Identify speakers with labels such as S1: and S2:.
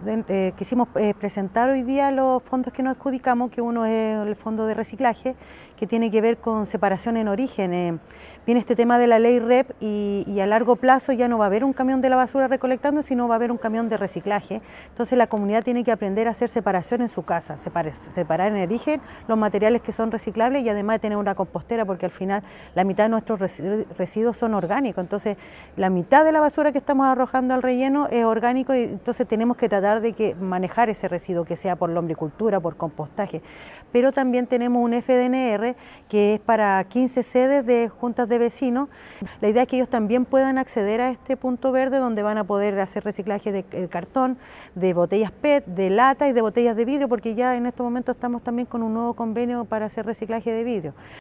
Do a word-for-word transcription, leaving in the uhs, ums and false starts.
S1: eh, quisimos eh, presentar hoy día los fondos que nos adjudicamos, que uno es el fondo de reciclaje, que tiene que ver con separación en origen. Eh, viene este tema de la ley R E P y, y a largo plazo ya no va a haber un camión de la basura recolectando, sino va a haber un camión de reciclaje. Entonces la comunidad tiene que aprender a hacer separación en su casa, separar, separar en origen los materiales que son reciclables y además de tener una compostera, porque al final la mitad de nuestros residuos son orgánicos. Entonces la mitad de la basura que estamos arrojando al relleno es orgánico y entonces tenemos que tratar de que manejar ese residuo, que sea por lombricultura, por compostaje. Pero también tenemos un F D N R que es para quince sedes de juntas de vecinos. La idea es que ellos también puedan acceder a este punto verde donde van a poder hacer reciclaje de cartón, de botellas P E T, de lata y de botellas de vidrio, porque ya en estos momentos estamos también con un nuevo convenio para hacer reciclaje de vidrio.